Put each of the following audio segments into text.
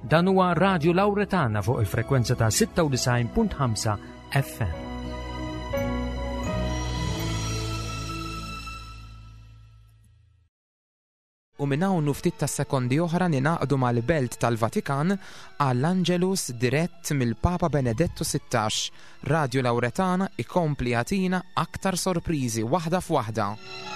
Dan huwa Radio Lawretana fuq il-frekwenza ta' 96.5 FM. U minn hawn ftit ta' sekondi oħra ninaqdu mal-Belt tal-Vatikan għall-Angelus dirett mill-Papa Benedetto 16. Radio Lawretana ikompli jagħtina aktar sorpriżi waħda f'waħda.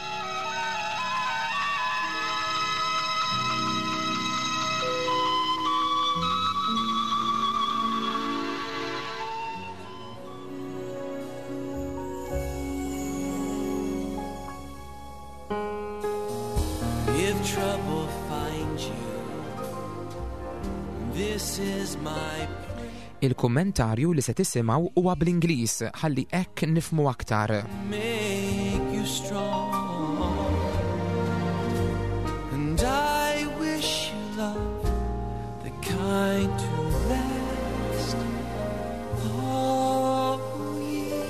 Trouble finds you. This is my Il-kummentarju li se tisimgħu huwa bl-Ingliż ħalli hekk nifhmu aktar. make you strong, and I wish you love, the kind to last all year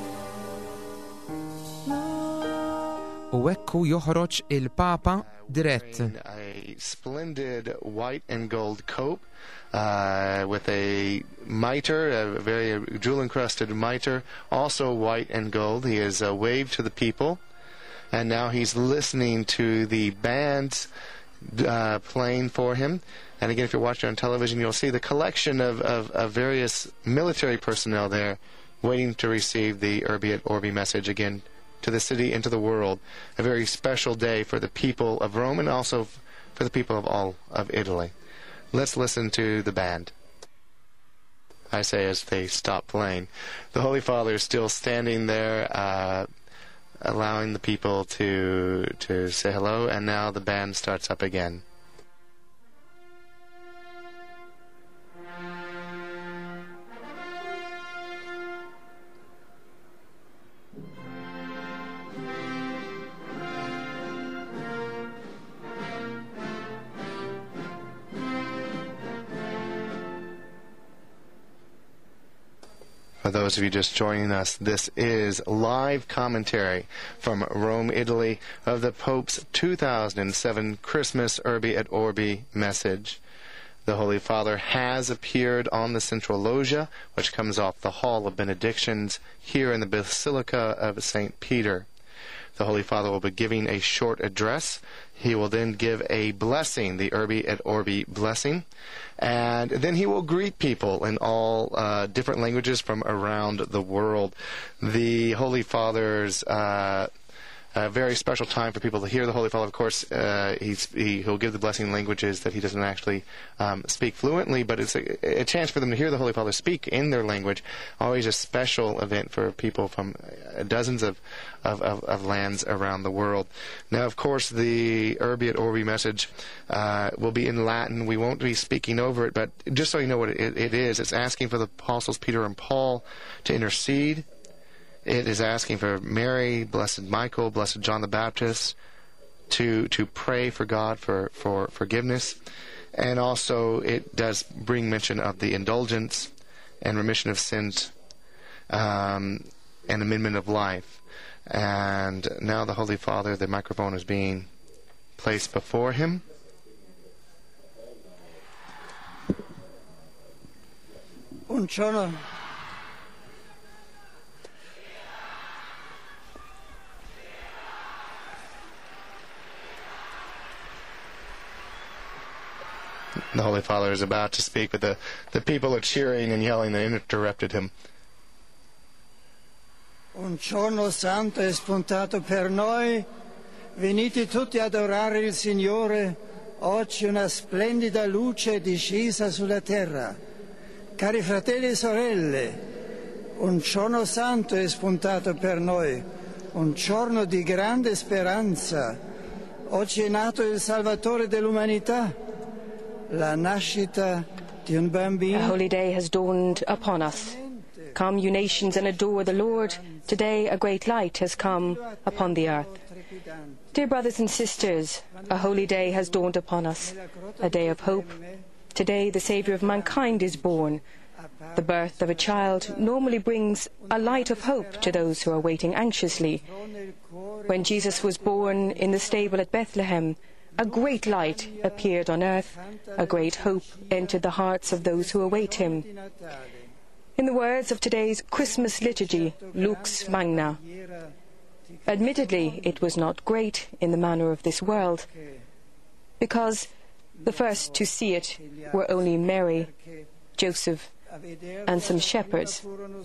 long. U hekk joħroġ il-Papa dirett. A splendid white and gold cope with a mitre, a very jewel-encrusted mitre, also white and gold. He has waved to the people, and now he's listening to the bands playing for him. And again, if you're watching on television, you'll see the collection of various military personnel there waiting to receive the Urbi et Orbi message again to the city and to the world. A very special day for the people of Rome and also for the people of all of Italy. Let's listen to the band. I say as they stop playing. The Holy Father is still standing there, allowing the people to say hello, and now the band starts up again. For those of you just joining us, this is live commentary from Rome, Italy, of the Pope's 2007 Christmas Urbi et Orbi message. The Holy Father has appeared on the central loggia, which comes off the Hall of Benedictions here in the Basilica of St. Peter. The Holy Father will be giving a short address. He will then give a blessing, the Urbi et Orbi blessing. And then he will greet people in all different languages from around the world. The Holy Father's a very special time for people to hear the Holy Father. Of course, he'll give the blessing in languages that he doesn't actually speak fluently, but it's a chance for them to hear the Holy Father speak in their language. Always a special event for people from dozens of lands around the world. Now, of course, the Urbi et Orbi message will be in Latin. We won't be speaking over it, but just so you know what it is, it's asking for the Apostles Peter and Paul to intercede. It is asking for Mary, Blessed Michael, Blessed John the Baptist to pray for God for forgiveness. And also it does bring mention of the indulgence and remission of sins and amendment of life. And now the Holy Father, the microphone is being placed before him. Buongiorno. The Holy Father is about to speak, but the people are cheering and yelling and interrupted him. Un giorno santo è spuntato per noi. Venite tutti ad adorare il Signore. Oggi una splendida luce è discesa sulla terra. Cari fratelli e sorelle, un giorno santo è spuntato per noi. Un giorno di grande speranza. Oggi è nato il Salvatore dell'umanità. La nascita di un bambino. A holy day has dawned upon us. Come, you nations, and adore the Lord. Today a great light has come upon the earth. Dear brothers and sisters, a holy day has dawned upon us, a day of hope. Today the Saviour of mankind is born. The birth of a child normally brings a light of hope to those who are waiting anxiously. When Jesus was born in the stable at Bethlehem, a great light appeared on earth, a great hope entered the hearts of those who await him. In the words of today's Christmas liturgy, Lux Magna, admittedly it was not great in the manner of this world, because the first to see it were only Mary, Joseph, and some shepherds.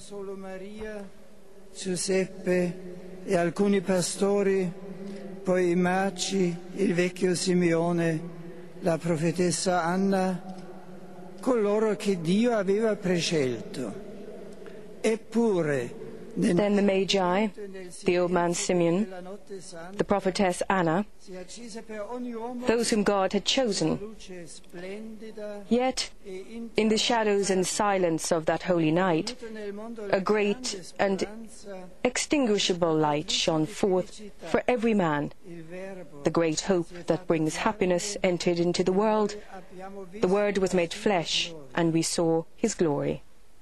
Giuseppe e alcuni pastori, poi i Magi, il vecchio Simeone, la profetessa Anna, coloro che Dio aveva prescelto. Eppure, then the Magi, the old man Simeon, the prophetess Anna, those whom God had chosen. Yet, in the shadows and silence of that holy night, a great and extinguishable light shone forth for every man. The great hope that brings happiness entered into the world. The Word was made flesh, and we saw his glory.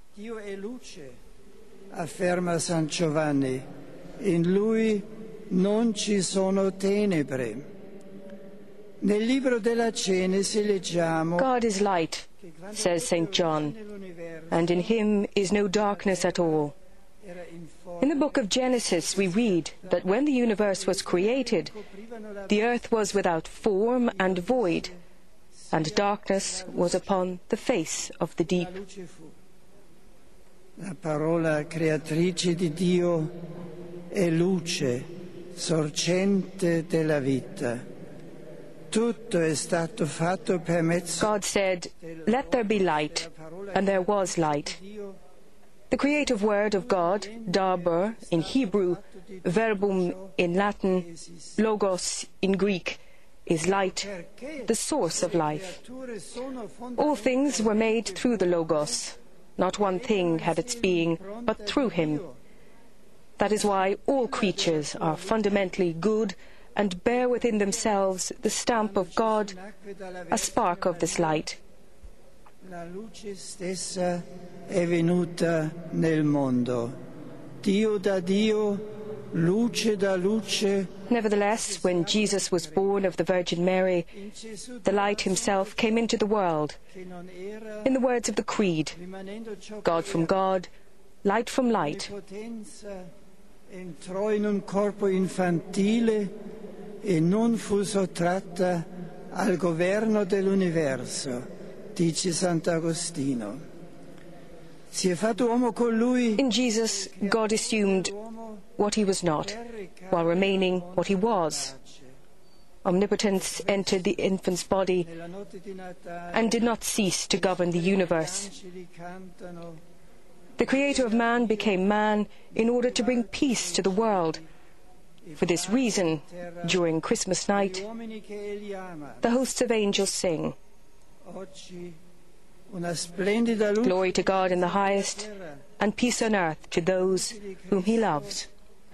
Afferma San Giovanni, in lui non ci sono tenebre. Nel libro della Genesi leggiamo, God is light, says St. John, and in him is no darkness at all. In the book of Genesis we read that when the universe was created, the earth was without form and void, and darkness was upon the face of the deep. La parola creatrice di Dio è luce, sorgente della vita. Tutto è stato fatto per mezzo. God said, "Let there be light," and there was light. The creative word of God, Daber in Hebrew, Verbum in Latin, Logos in Greek, is light, the source of life. All things were made through the Logos. Not one thing had its being but through him. That is why all creatures are fundamentally good and bear within themselves the stamp of God, a spark of this light. La luce stessa è venuta nel mondo. Dio da Dio, luce da luce. Nevertheless, when Jesus was born of the Virgin Mary, the light himself came into the world. In the words of the Creed, God from God, light from light. Entrò in un corpo infantile e non fu sottratta al governo dell'universo, dice Sant'Agostino. Si è fatto uomo con lui. In Jesus, God assumed what he was not, while remaining what he was. Omnipotence entered the infant's body and did not cease to govern the universe. The Creator of man became man in order to bring peace to the world. For this reason, during Christmas night, the hosts of angels sing, "Glory to God in the highest, and peace on earth to those whom he loves."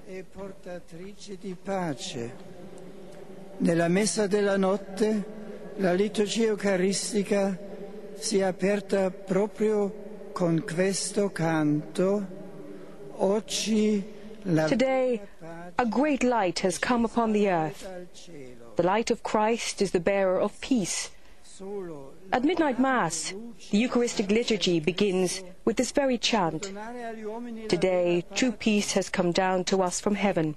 Nella messa della notte, la liturgia eucaristica si è aperta proprio con questo canto. Today, a great light has come upon the earth. The light of Christ is the bearer of peace. At midnight Mass, the Eucharistic liturgy begins with this very chant. Today, true peace has come down to us from heaven.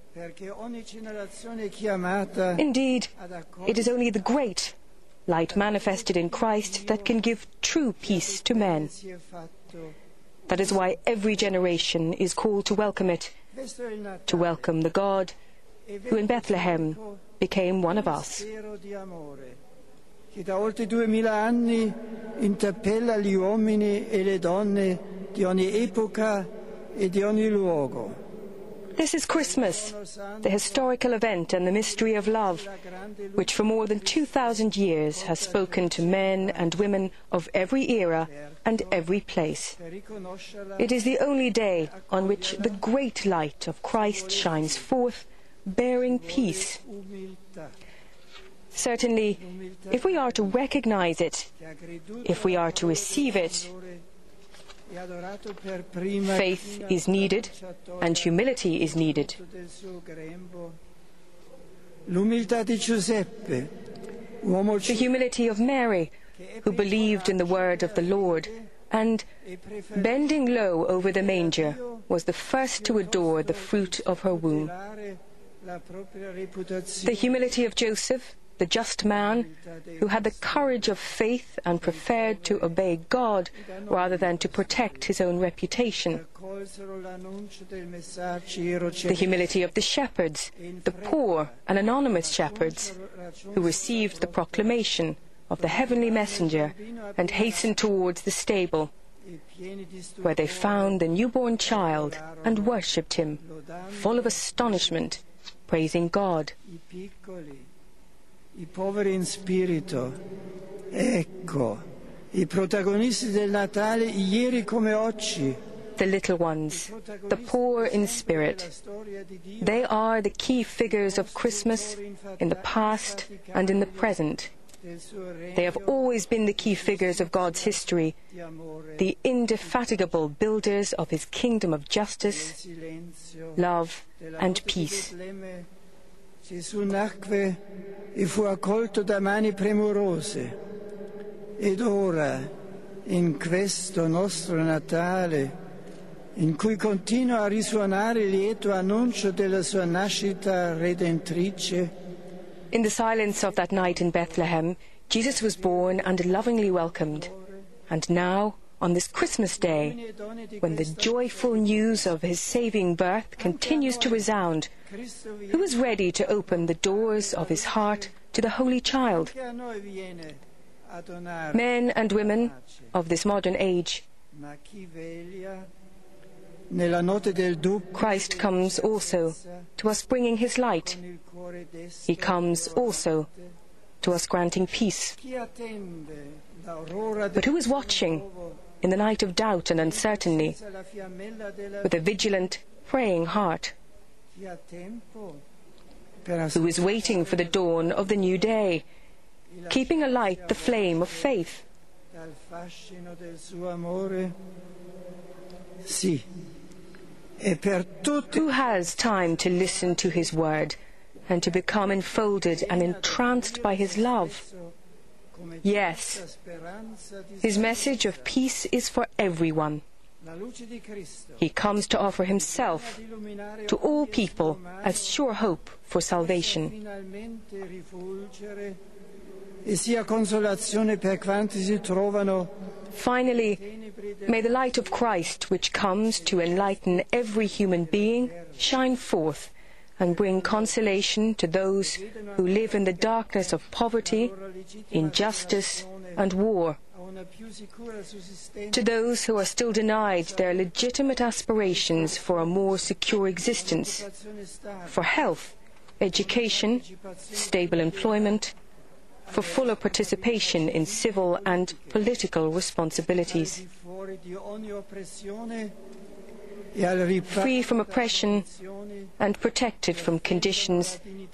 Indeed, it is only the great light manifested in Christ that can give true peace to men. That is why every generation is called to welcome it, to welcome the God who in Bethlehem became one of us. Che da oltre 2000 anni interpella gli uomini e le donne di ogni epoca e di ogni luogo. This is Christmas, the historical event and the mystery of love, which for more than 2,000 years has spoken to men and women of every era and every place. It is the only day on which the great light of Christ shines forth, bearing peace. Certainly, if we are to recognize it, if we are to receive it, faith is needed and humility is needed. l'umiltà di Giuseppe, uomo The humility of Mary, who believed in the word of the Lord, and, bending low over the manger, was the first to adore the fruit of her womb. The humility of Joseph, the just man, who had the courage of faith and preferred to obey God rather than to protect his own reputation. The humility of the shepherds, the poor and anonymous shepherds, who received the proclamation of the heavenly messenger and hastened towards the stable, where they found the newborn child and worshipped him, full of astonishment, praising God. I poveri in spirito, ecco, i protagonisti del Natale ieri come oggi. The little ones, the poor in spirit, they are the key figures of Christmas in the past and in the present. They have always been the key figures of God's history, the indefatigable builders of his kingdom of justice, love, and peace. Gesù nacque e fu accolto da mani premurose. Ed ora, in questo nostro Natale, in cui continua a risuonare il lieto annuncio della sua nascita redentrice, in the silence of that night in Bethlehem, Jesus was born and lovingly welcomed. And now, on this Christmas Day, when the joyful news of his saving birth continues to resound, who is ready to open the doors of his heart to the Holy Child? Men and women of this modern age. Christ comes also to us bringing his light. He comes also to us granting peace. But who is watching in the night of doubt and uncertainty with a vigilant, praying heart? Who is waiting for the dawn of the new day, keeping alight the flame of faith? Who has time to listen to his word and to become enfolded and entranced by his love? Yes, his message of peace is for everyone. He comes to offer himself to all people as sure hope for salvation. Finally, may the light of Christ, which comes to enlighten every human being, shine forth and bring consolation to those who live in the darkness of poverty, injustice, and war, to those who are still denied their legitimate aspirations for a more secure existence, for health, education, stable employment, for fuller participation in civil and political responsibilities, free from oppression and protected from conditions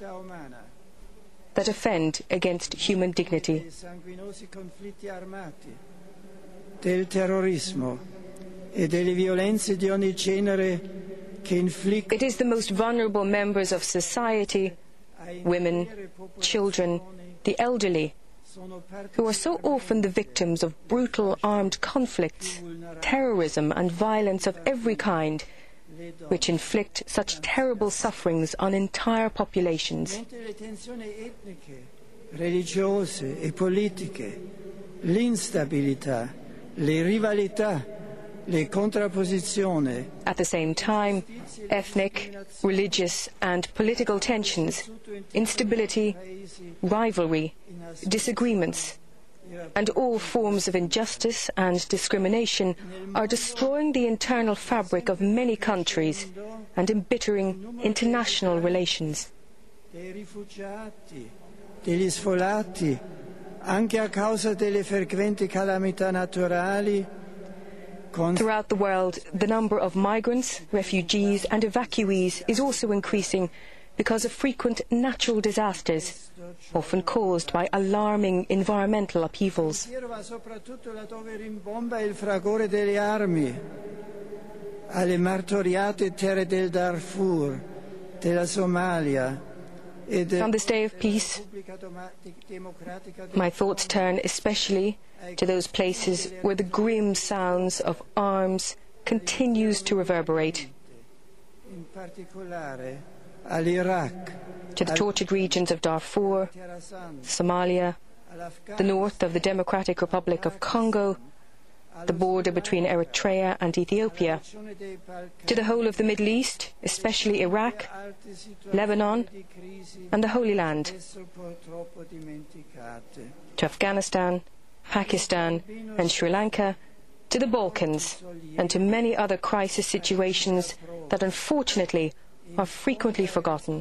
that offend against human dignity. It is the most vulnerable members of society, women, children, the elderly, who are so often the victims of brutal armed conflicts, terrorism and violence of every kind, which inflict such terrible sufferings on entire populations. Religiose e politiche, l'instabilità, le rivalità, le contrapposizioni. At the same time, ethnic, religious and political tensions, instability, rivalry, disagreements, and all forms of injustice and discrimination are destroying the internal fabric of many countries and embittering international relations. Dei rifugiati, degli sfollati, anche a causa delle frequenti calamità naturali. Throughout the world, the number of migrants, refugees and evacuees is also increasing because of frequent natural disasters, often caused by alarming environmental upheavals. Alle martoriate terre del Darfur, della Somalia, On this day of peace, my thoughts turn especially to those places where the grim sounds of arms continues to reverberate, to the tortured regions of Darfur, Somalia, the north of the Democratic Republic of Congo, the border between Eritrea and Ethiopia, to the whole of the Middle East, especially Iraq, Lebanon, and the Holy Land, to Afghanistan, Pakistan, and Sri Lanka, to the Balkans, and to many other crisis situations that unfortunately are frequently forgotten.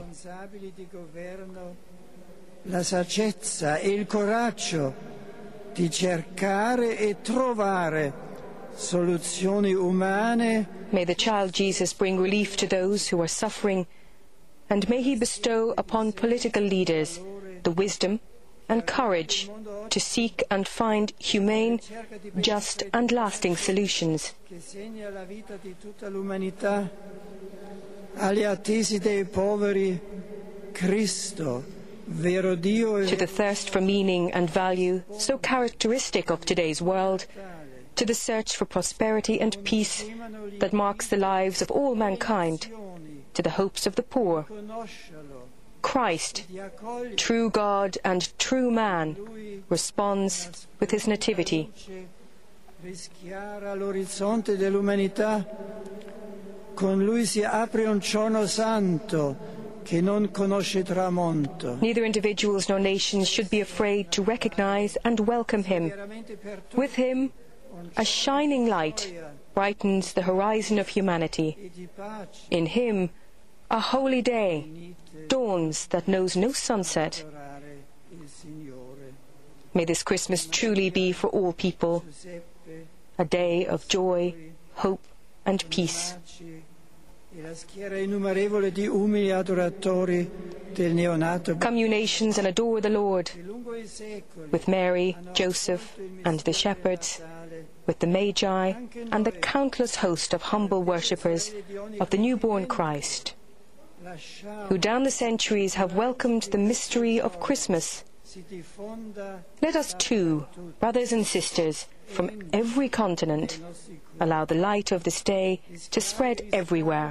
La saggezza e il coraggio di cercare e trovare soluzioni umane. May the child Jesus bring relief to those who are suffering, and may he bestow upon political leaders the wisdom and courage to seek and find humane, just and lasting solutions. Che segna la vita di tutta l'umanità, agli attesi dei poveri, Cristo, vero Dio e to the thirst for meaning and value so characteristic of today's world, to the search for prosperity and peace that marks the lives of all mankind, to the hopes of the poor, Christ, true God and true man, responds with his nativity. rischiara l'orizzonte dell'umanità. Con lui si apre un giorno santo che non conosce tramonto. Neither individuals nor nations should be afraid to recognize and welcome him. With him, a shining light brightens the horizon of humanity. In him, a holy day dawns that knows no sunset. May this Christmas truly be for all people a day of joy, hope, and peace. Come, you nations, and adore the Lord, with Mary, Joseph, and the shepherds, with the Magi, and the countless host of humble worshippers of the newborn Christ, who down the centuries have welcomed the mystery of Christmas. Let us too, brothers and sisters, from every continent, allow the light of this day to spread everywhere.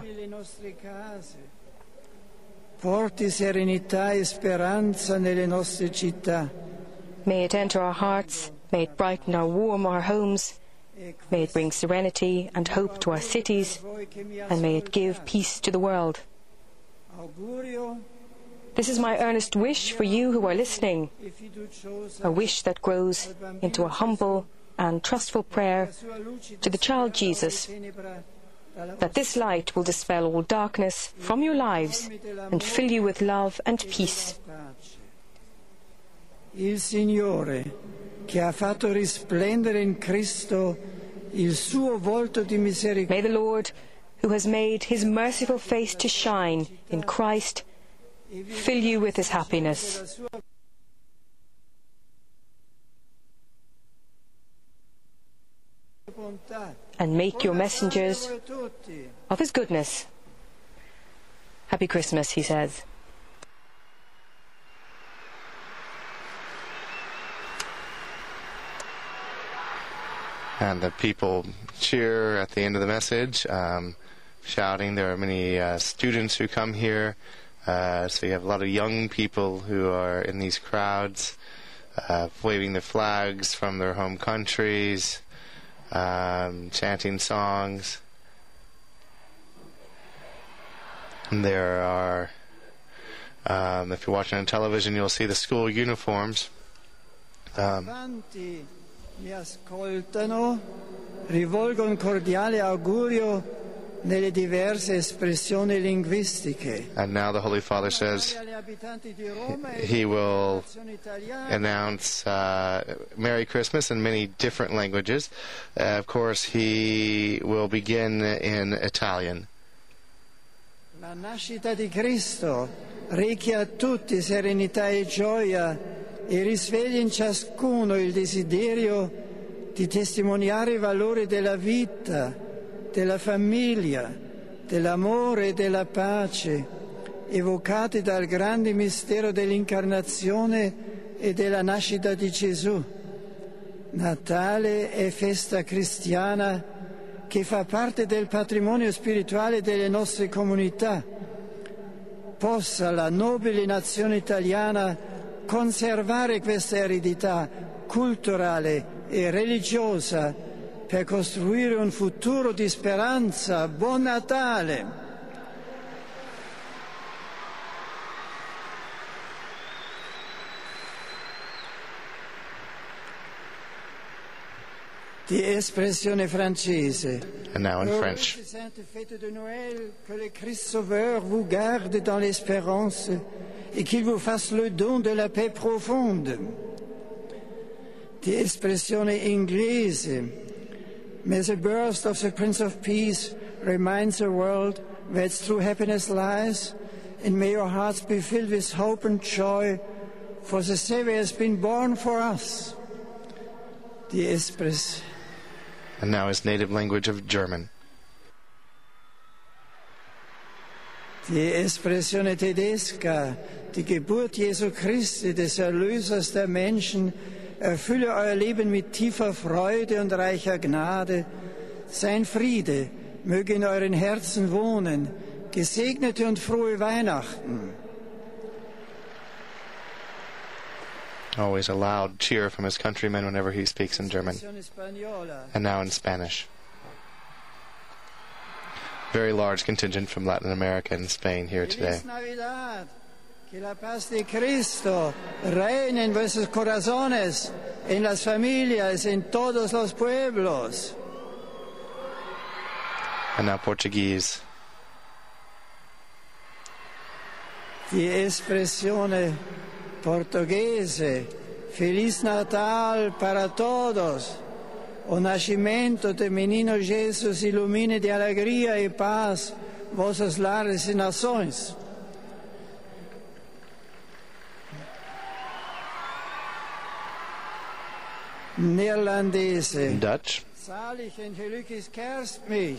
Porti serenità e speranza nelle nostre città. May it enter our hearts, may it brighten or warm our homes, may it bring serenity and hope to our cities, and may it give peace to the world. This is my earnest wish for you who are listening, a wish that grows into a humble and trustful prayer to the child Jesus, that this light will dispel all darkness from your lives and fill you with love and peace. Il Signore, che ha fatto risplendere in Cristo il suo volto di misericordia. May the Lord, who has made his merciful face to shine in Christ, fill you with his happiness. And make your messengers of his goodness. Happy Christmas, he says. And the people cheer at the end of the message, shouting. There are many students who come here. So you have a lot of young people who are in these crowds, waving their flags from their home countries, chanting songs. And there are, if you're watching on television, you'll see the school uniforms. Quanti mi ascoltano, rivolgo un cordiale augurio nelle diverse espressioni linguistiche. And now the Holy Father says he will announce Merry Christmas in many different languages. Of course, he will begin in Italian. La nascita di Cristo rechi a tutti serenità e gioia e risveglia in ciascuno il desiderio di testimoniare i valori della vita, della famiglia, dell'amore e della pace evocati dal grande mistero dell'incarnazione e della nascita di Gesù. Natale è festa cristiana che fa parte del patrimonio spirituale delle nostre comunità. Possa la nobile nazione italiana conservare questa eredità culturale e religiosa per costruire un futuro di speranza. Buon Natale! Di espressione francese. And now in French. Sainte fête de Noël, que le Christ Sauveur vous garde dans l'espérance et qu'il vous fasse le don de la paix profonde. Di espressione inglese. May the birth of the Prince of Peace remind the world where its true happiness lies, and may your hearts be filled with hope and joy, for the Savior has been born for us. Di espressione. And now his native language of German. Die Expressione tedesca, die Geburt Jesu Christi, des Erlösers der Menschen, erfülle euer Leben mit tiefer Freude und reicher Gnade. Sein Friede möge in euren Herzen wohnen. Gesegnete und frohe Weihnachten. Always a loud cheer from his countrymen whenever he speaks in German. And now in Spanish. Very large contingent from Latin America and Spain here today. Que la paz de Cristo reine en vuestros corazones, en las familias, en todos los pueblos. And now Portuguese. Die espressione portoghese, Feliz Natal para todos. O nascimento del menino Jesus ilumine de alegria e paz vossos lares e nações. Neerlandese. Dutch. Zalig en gelukkig kerstmis.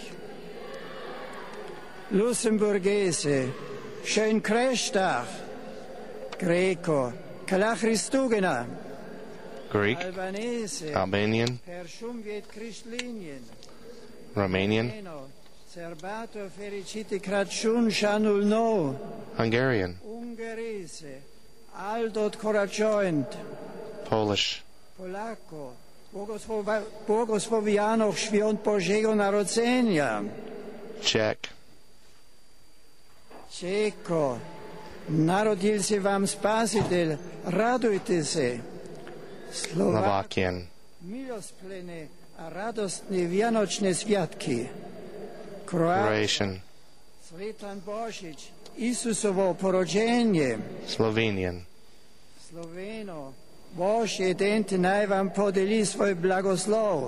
Luxemburgese. Schön Kerstdag. Greco. Kala Christugena. Greek. Albanese. Albanian. Pershum viet Christlinien. Romanian. Serbato fericiti Crăciun și anul nou. Hungarian. Ungherese. Aldot Coracioint. Polish. Polacco. Błogosławiano świąt Bożego Narodzenia. Czech. Czeko. Narodil się wam Spasiteľ. Radujte się. Slovakian. Milosplné a radostné vianočné sviatky. Croatian. Sretan Božić, Isusovo porođenje. Slovenian. Sloveno, Bož jeden naj vam podeli svoj blagoslov.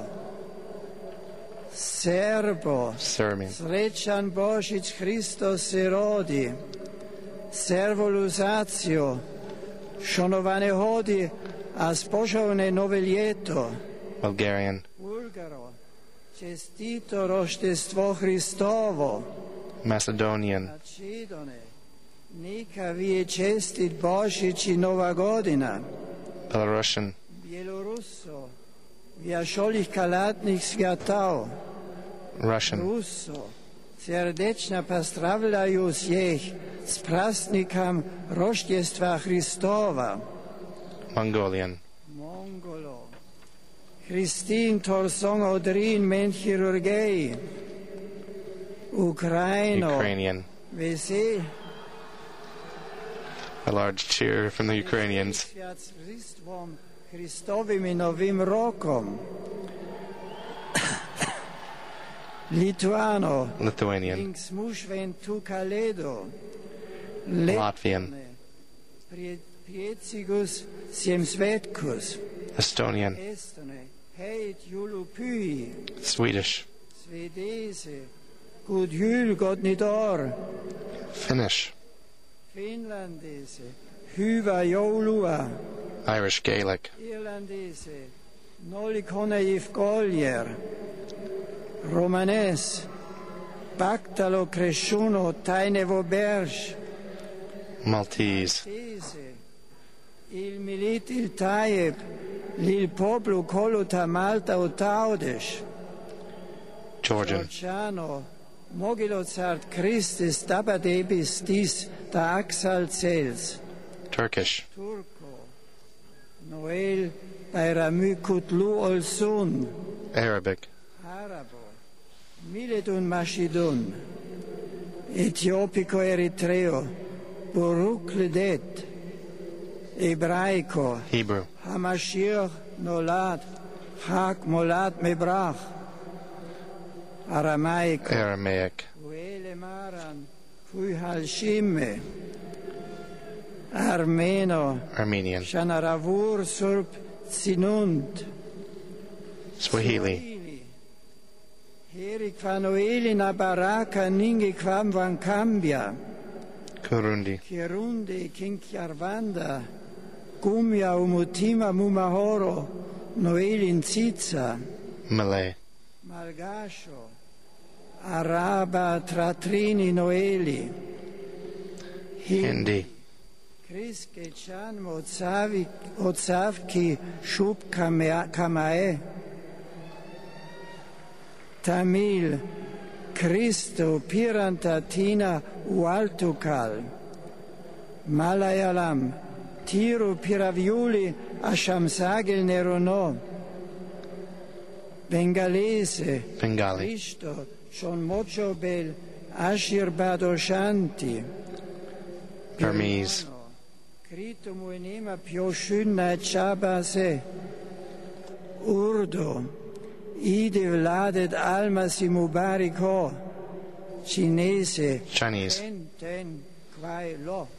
Serbo, Serbian. srećan Božić Hristos se rodi. Servo Luzaccio, šonovane hodi a spožovne nove ljeto. Bulgarian. Bulgaro, čestito roštestvo Hristovo. Macedonian. Makedone, neka vi je čestit Božić i Nova godina. Belarusian. Bielorusso, viašolih kalatnih svjatov. Russian. Russo, srdečna pozdravljaju svih s prazdnikom roštjestva Hristova. Mongolian. Mongolo, Christine Torsong Odrin Menchirurgei. Ukrainian. Vese. A large cheer from the Ukrainians. Hristovim i Novim rokom. Lituano. Lithuanian. Smušventu Kaledo. Latvian. Priecigus siem svetkus. Estonian. Estone. Heit julupyi. Swedish. Svedese. God jul, gott nytt år. Finnish. Finlandese. Hyvää joulua. Irish Gaelic. Irlandese. Nolikone Koljer. Romanes. Baktalo Kreshuno Tainevo Berž. Maltese, il Milit il Taib, il popolo Koluta Malta o Taudish, Georgian, Georgiano, Mogilozart Christis Dabadebis dis da Axal Cels, Turkish, Turco, Noel Bayramü Kutlu Olsun, Arabic, Arabo, Miledun Mashidun, Etiopico Eritreo, Buruk Lidet, Ebraico, Hebrew, Hamashir Nolad, Chak Molad Mebrach, Aramaico, Aramaic, Uele Maran, Fuihal Shimme, Armeno, Armenian, Shanaravur Surp Zinund, Swahili, Herik Fanueli Nabaraka Ningi Kwam Van Cambia, Kurundi, Kirundi Kinkyarvanda, Gumia Umutima Mumahoro, Noelin Ziza, Malay, Malgasho, Araba Tratrini Noeli, Hindi, Kriske Chan Otsavki Shub Kamae, Tamil, Cristo Pirantatina Ualtukal, Malayalam, Tiru Piraviuli Ashamsagil Nerono, Bengalese, Bengali, Cristo Shon Mochobel Ashir Badoshanti, Burmese, Krito Muenema Pioshunna Chabase, Urdu, Ide Vladet Almasi Mubariko, Cinese, Chinese, Ten Quai Lo,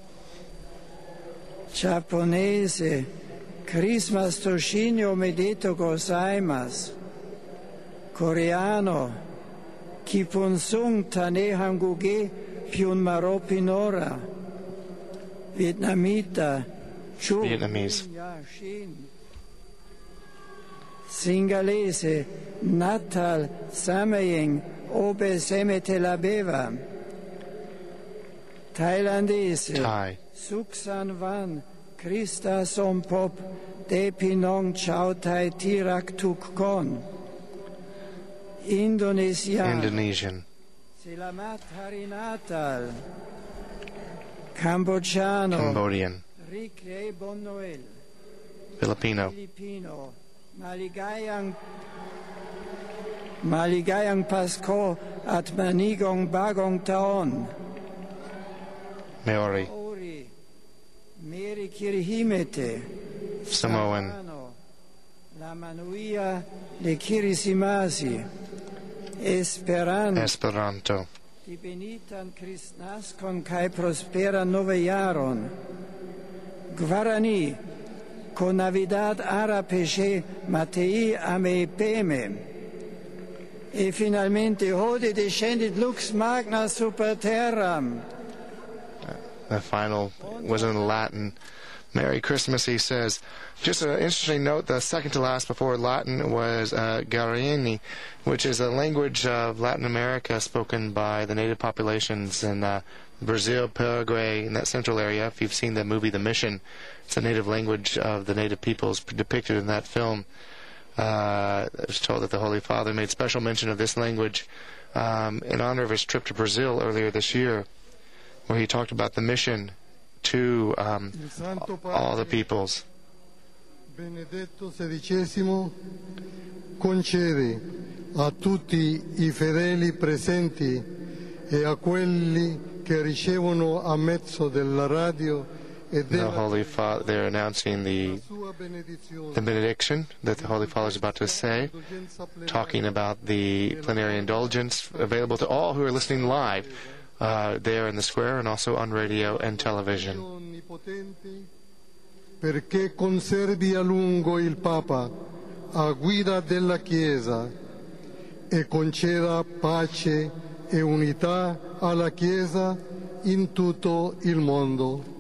Giapponese, Christmas Toshinio Medito Gozaimas, Coreano, Kipunsung Tanehanguge Pyun Maropinora, Vietnamita, Chu Vietnamese, Singalese, Natal, Samaying, Obe Semete Labeva, Thailandese, Thai, Suksan Van, Krista Sompop, Depinong Chau Tai Tirak Tuk Kon, Indonesian, Indonesian, Selamat Hari Natal, Cambodgiano, Cambodian, Rikre Bon Noel, Filipino, Filipino, Maligayang Pasko at Manigong Bagong Taon, Maori, Ori, Meri Kirihimete, Samoan, Savano, La Manuia Le Kirisimasi, Esperanto, Di benitan Kristnaskon kai prospera novejaron, Guarani, con Navidad Arapeche Matei Ame Peme, e finalmente Hode descendit Lux Magna Super Terram. The final was in Latin. Merry Christmas, he says. Just an interesting note, the second to last before Latin was Guarani, which is a language of Latin America spoken by the native populations in Brazil, Paraguay, in that central area. If you've seen the movie The Mission, it's a native language of the native peoples depicted in that film. I was told that the Holy Father made special mention of this language in honor of his trip to Brazil earlier this year, where he talked about the mission to all the peoples. Benedetto XVI concede a tutti I fedeli presenti e a quelli che ricevono a mezzo della radio e The della Holy Father, they're announcing the sua benedizione. benediction that the Holy Father is about to say, talking about the plenary indulgence available to all who are listening live there in the square and also on radio and television. Onnipotente, perché conservi a lungo il Papa a guida della Chiesa e conceda pace e unità alla Chiesa in tutto il mondo.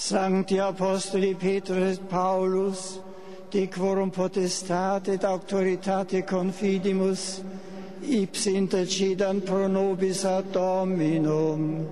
Sancti Apostoli Petrus et Paulus, de quorum potestate et auctoritate confidimus, ipsi intercedant pro nobis ad Dominum.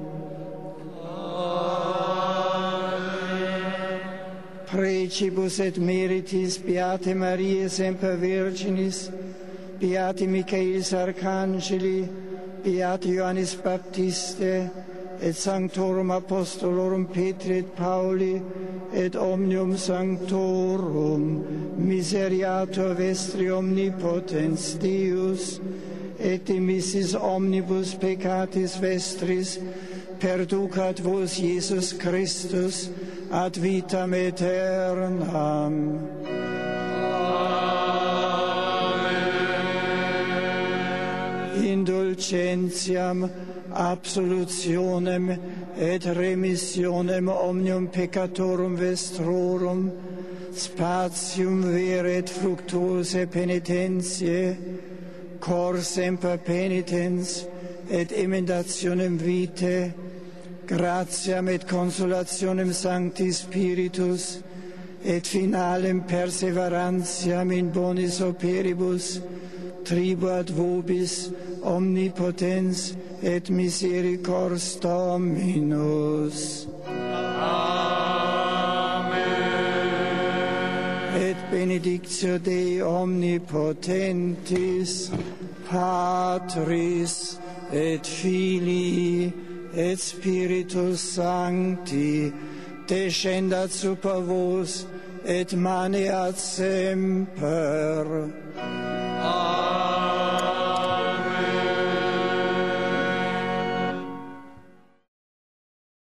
Precibus et meritis Beate Mariae semper Virginis, Beati Michaelis Arcangeli, Beati Ioannis Baptiste, et Sanctorum Apostolorum Petri et Pauli, et omnium sanctorum, miseriatur vestri omnipotens Deus, et dimissis omnibus peccatis vestris, perducat vos Iesus Christus ad vitam aeternam. Indulgentiam, absolutionem et remissionem omnium peccatorum vestrorum, spatium vere et fructuose penitentiae, cor semper penitens et emendationem vitae, gratiam et consolationem Sancti Spiritus, et finalem perseverantiam in bonis operibus, tribuat vobis omnipotens et misericors Dominus. Amen. Et benedictio Dei omnipotentis, Patris et Filii et Spiritus Sancti, descendat super vos et maneat semper.